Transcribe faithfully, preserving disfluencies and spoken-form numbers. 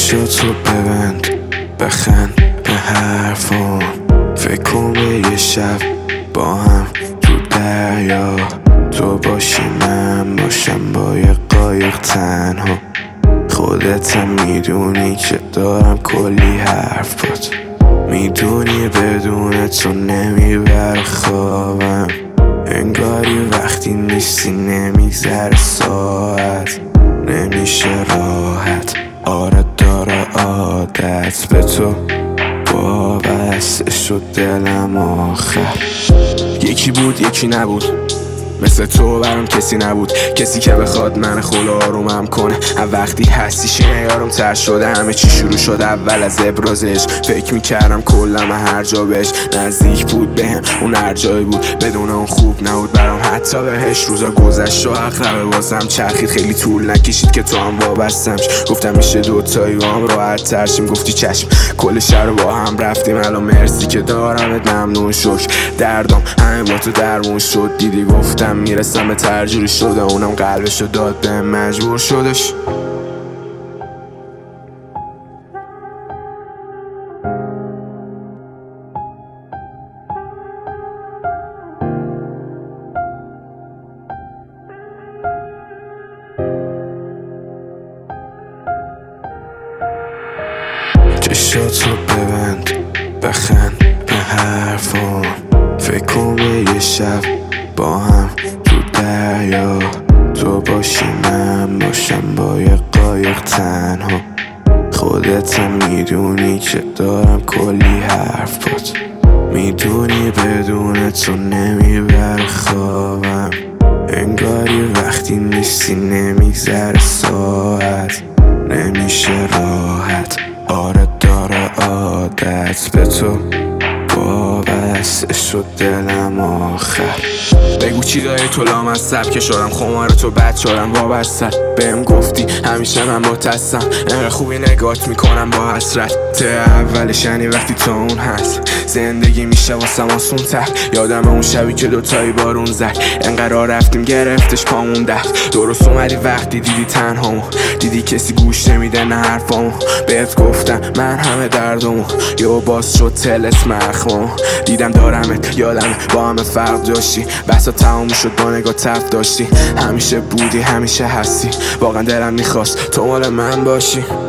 چشاتو ببند بخند به حرفام، فکر کن به یه شب با هم تو دریا، تو باشی من باشم با یه قایق تنها. خودت هم میدونی که دارم کلی حرف بات، میدونی بدون تو نمیبر خوابم، انگاری وقتی نیستی نمیگذره ساعت، نمیشه راحت. آره داره عادت به تو وابسته شد دلم آخر. یکی بود یکی نبود، مثل تو برام کسی نبود، کسی که بخواد من خود آرومم کنه. وقتی هستی شنیارم تر شده، همه چی شروع شد اول از ابرازش. فکر میکردم کلم هر جا بهش نزدیک بود بهم، اون هر جایی بود بدون اون خوب نبود برام حتی بهش. روزا گذشت و اقربه بازم چرخید، خیلی طول نکشید که تو هم وابستمش. گفتم میشه دوتایی و هم راحت ترشیم، گفتی چشم. کل شهر رو با هم رفتیم، الان مرسی که دارمت ممنون شکر. دردم همه با تو درمون شد، دیدی گفتم میرسم به ترجوری شده، اونم قلبشو داد به مجبور شدش. چشاتو ببند بخند به حرفام، فکر کن به یه شب با هم تو دریا، تو باشی من باشم با یه قایق تنها. خودت هم میدونی که دارم کلی حرف بات، میدونی بدون تو نمیبر خوابم، انگاری وقتی نیستی نمیگذره ساعت، نمیشه راحت. آره داره عادت به تو وابسته شد دلم آخر. بگو چی داری تو لام از سبک شدم، خمار تو بد شدم وابسته. بهم گفتی همیشه من با تستم، انقدر خوبی نگات میکنم با حسرت. ته اولش یعنی وقتی تو اون هست، زندگی میشه واسم آسون تر. یادم اون شبی که دوتایی بارون زد، انقدر رفتیم گرفتش پامون دست. درست اومدی وقتی دیدی تنهامو، دیدی کسی گوش نمیده نه حرفامو. بهت گفتم من همه دردمو، یهو باز شد تلت مخمامو. دیدم دارمت یادم با همه فرق داشتی، بحثا تموم شد با نگاه تف داشتی. همیشه بودی همیشه هستی، واقعا دلم میخواست تو مال من باشی.